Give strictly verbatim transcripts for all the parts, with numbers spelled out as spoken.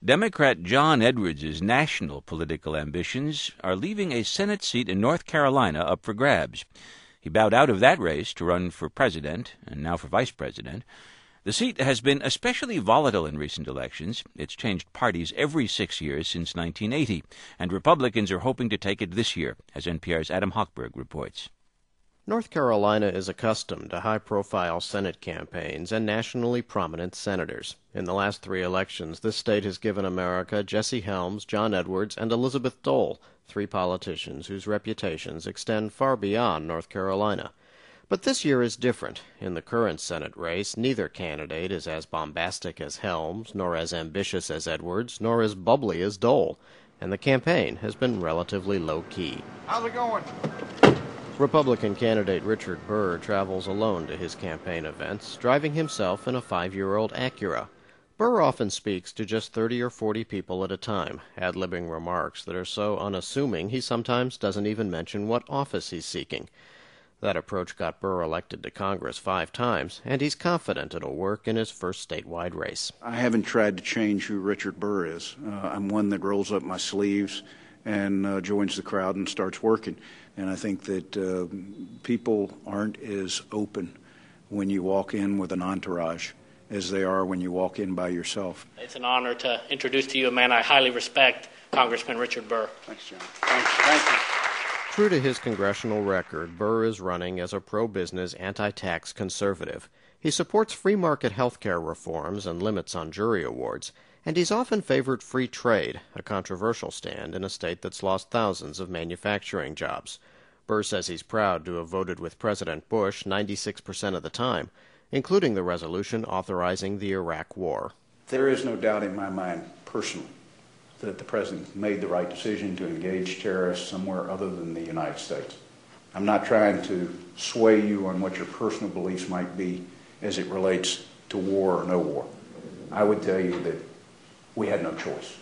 Democrat John Edwards' national political ambitions are leaving a Senate seat in North Carolina up for grabs. He bowed out of that race to run for president, and now for vice president. The seat has been especially volatile in recent elections. It's changed parties every six years since nineteen eighty, and Republicans are hoping to take it this year, as N P R's Adam Hochberg reports. North Carolina is accustomed to high-profile Senate campaigns and nationally prominent senators. In the last three elections, this state has given America Jesse Helms, John Edwards, and Elizabeth Dole, three politicians whose reputations extend far beyond North Carolina. But this year is different. In the current Senate race, neither candidate is as bombastic as Helms, nor as ambitious as Edwards, nor as bubbly as Dole, and the campaign has been relatively low-key. How's it going? Republican candidate Richard Burr travels alone to his campaign events, driving himself in a five-year-old Acura. Burr often speaks to just thirty or forty people at a time, ad-libbing remarks that are so unassuming he sometimes doesn't even mention what office he's seeking. That approach got Burr elected to Congress five times, and he's confident it'll work in his first statewide race. I haven't tried to change who Richard Burr is. Uh, I'm one that rolls up my sleeves and uh, joins the crowd and starts working. And I think that uh, people aren't as open when you walk in with an entourage as they are when you walk in by yourself. It's an honor to introduce to you a man I highly respect, Congressman Richard Burr. Thanks, John. Thanks. Thank you. True to his congressional record, Burr is running as a pro-business, anti-tax conservative. He supports free market health care reforms and limits on jury awards, and he's often favored free trade, a controversial stand in a state that's lost thousands of manufacturing jobs. Burr says he's proud to have voted with President Bush ninety-six percent of the time, including the resolution authorizing the Iraq War. There is no doubt in my mind, personally, that the President made the right decision to engage terrorists somewhere other than the United States. I'm not trying to sway you on what your personal beliefs might be as it relates to war or no war. I would tell you that we had no choice.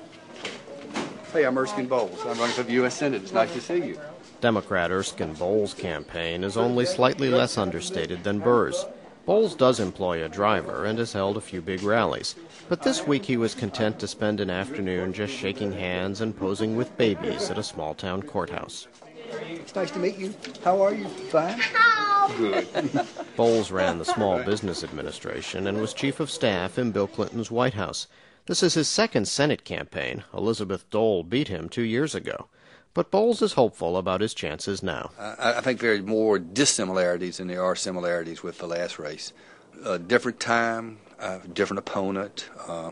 Hey, I'm Erskine Bowles. I'm running for the U S Senate. It's nice to see you. Democrat Erskine Bowles' campaign is only slightly less understated than Burr's. Bowles does employ a driver and has held a few big rallies, but this week he was content to spend an afternoon just shaking hands and posing with babies at a small-town courthouse. It's nice to meet you. How are you? Fine? Good. Bowles ran the Small Business Administration and was chief of staff in Bill Clinton's White House. This is his second Senate campaign. Elizabeth Dole beat him two years ago. But Bowles is hopeful about his chances now. I, I think there are more dissimilarities than there are similarities with the last race. A different time, a different opponent. Uh,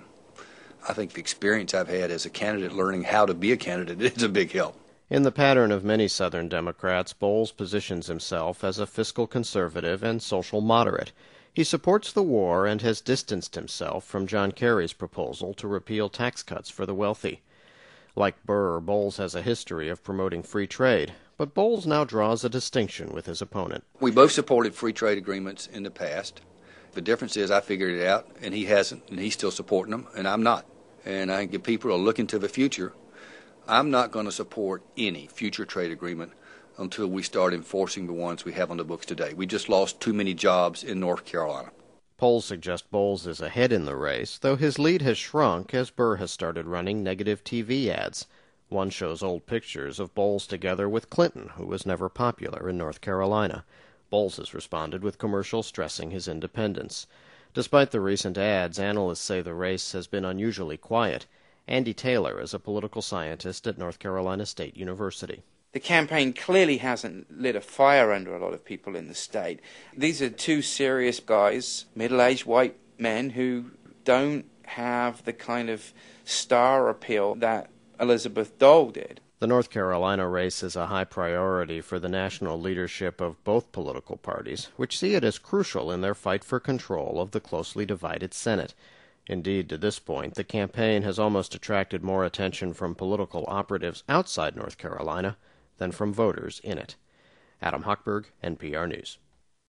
I think the experience I've had as a candidate learning how to be a candidate is a big help. In the pattern of many Southern Democrats, Bowles positions himself as a fiscal conservative and social moderate. He supports the war and has distanced himself from John Kerry's proposal to repeal tax cuts for the wealthy. Like Burr, Bowles has a history of promoting free trade, but Bowles now draws a distinction with his opponent. We both supported free trade agreements in the past. The difference is I figured it out, and he hasn't, and he's still supporting them, and I'm not. And I think if people are looking to the future, I'm not going to support any future trade agreement until we start enforcing the ones we have on the books today. We just lost too many jobs in North Carolina. Polls suggest Bowles is ahead in the race, though his lead has shrunk as Burr has started running negative T V ads. One shows old pictures of Bowles together with Clinton, who was never popular in North Carolina. Bowles has responded with commercials stressing his independence. Despite the recent ads, analysts say the race has been unusually quiet. Andy Taylor is a political scientist at North Carolina State University. The campaign clearly hasn't lit a fire under a lot of people in the state. These are two serious guys, middle-aged white men who don't have the kind of star appeal that Elizabeth Dole did. The North Carolina race is a high priority for the national leadership of both political parties, which see it as crucial in their fight for control of the closely divided Senate. Indeed, to this point, the campaign has almost attracted more attention from political operatives outside North Carolina than from voters in it. Adam Hochberg, N P R News.